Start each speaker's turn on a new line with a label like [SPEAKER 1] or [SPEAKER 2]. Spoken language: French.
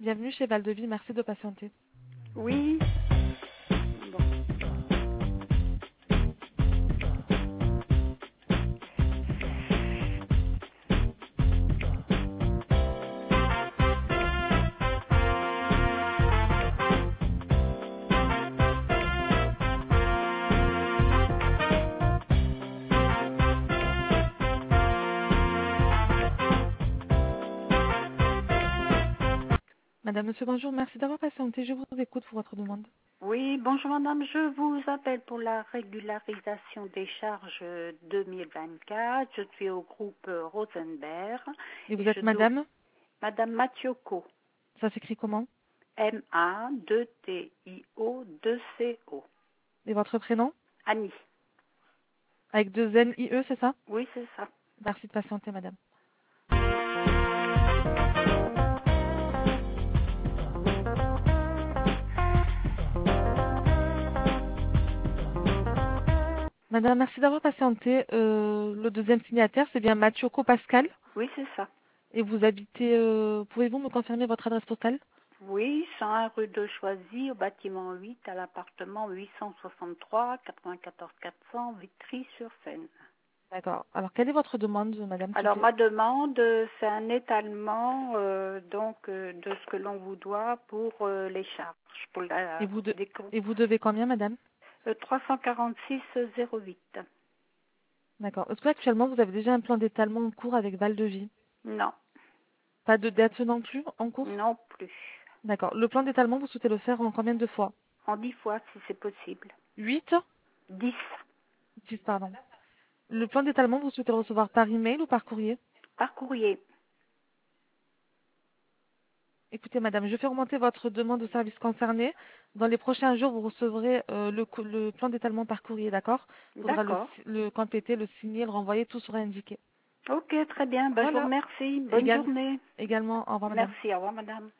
[SPEAKER 1] Bienvenue chez Val-de-Vie, merci de patienter.
[SPEAKER 2] Oui. Bon.
[SPEAKER 1] Madame, monsieur, bonjour, merci d'avoir patienté. Je vous écoute pour votre demande.
[SPEAKER 2] Oui, bonjour madame, je vous appelle pour la régularisation des charges 2024. Je suis au groupe Rosenberg.
[SPEAKER 1] Et vous
[SPEAKER 2] Et
[SPEAKER 1] êtes madame?
[SPEAKER 2] Madame Mathioko.
[SPEAKER 1] Ça s'écrit comment?
[SPEAKER 2] M-A-2-T-I-O-2-C-O.
[SPEAKER 1] Et votre prénom?
[SPEAKER 2] Annie.
[SPEAKER 1] Avec deux N-I-E, c'est ça?
[SPEAKER 2] Oui, c'est ça.
[SPEAKER 1] Merci de patienter, madame. Madame, merci d'avoir patienté. Le deuxième signataire, c'est bien Mathioko Pascal.
[SPEAKER 2] Oui, c'est ça.
[SPEAKER 1] Et vous habitez, pouvez-vous me confirmer votre adresse postale?
[SPEAKER 2] Oui, 101 rue de Choisy, au bâtiment 8, à l'appartement 863, 94 400, Vitry-sur-Seine.
[SPEAKER 1] D'accord. Alors, quelle est votre demande, madame, s'il vous
[SPEAKER 2] Alors,
[SPEAKER 1] plaît?
[SPEAKER 2] ma demande, c'est un étalement de ce que l'on vous doit pour les charges. Pour
[SPEAKER 1] Et vous devez combien, madame?
[SPEAKER 2] 346,08.
[SPEAKER 1] D'accord. Est-ce qu'actuellement, vous avez déjà un plan d'étalement en cours avec Val-de-Vie?
[SPEAKER 2] Non,
[SPEAKER 1] Pas de dette non plus en cours?
[SPEAKER 2] non plus.
[SPEAKER 1] D'accord. Le plan d'étalement, vous souhaitez le faire en combien de fois?
[SPEAKER 2] En 10 fois, si c'est possible.
[SPEAKER 1] 8?
[SPEAKER 2] 10,
[SPEAKER 1] 10, pardon. Le plan d'étalement, vous souhaitez le recevoir par email ou par courrier?
[SPEAKER 2] par courrier.
[SPEAKER 1] Écoutez, madame, je fais remonter votre demande au service concerné. Dans les prochains jours, vous recevrez le plan d'étalement par courrier, d'accord? Il faudra
[SPEAKER 2] D'accord.
[SPEAKER 1] le compléter, le signer, le renvoyer, tout sera indiqué.
[SPEAKER 2] Ok, très bien. Ben, je vous
[SPEAKER 1] Voilà.
[SPEAKER 2] remercie. Bonne journée.
[SPEAKER 1] Également, au revoir, madame.
[SPEAKER 2] Merci, au revoir madame.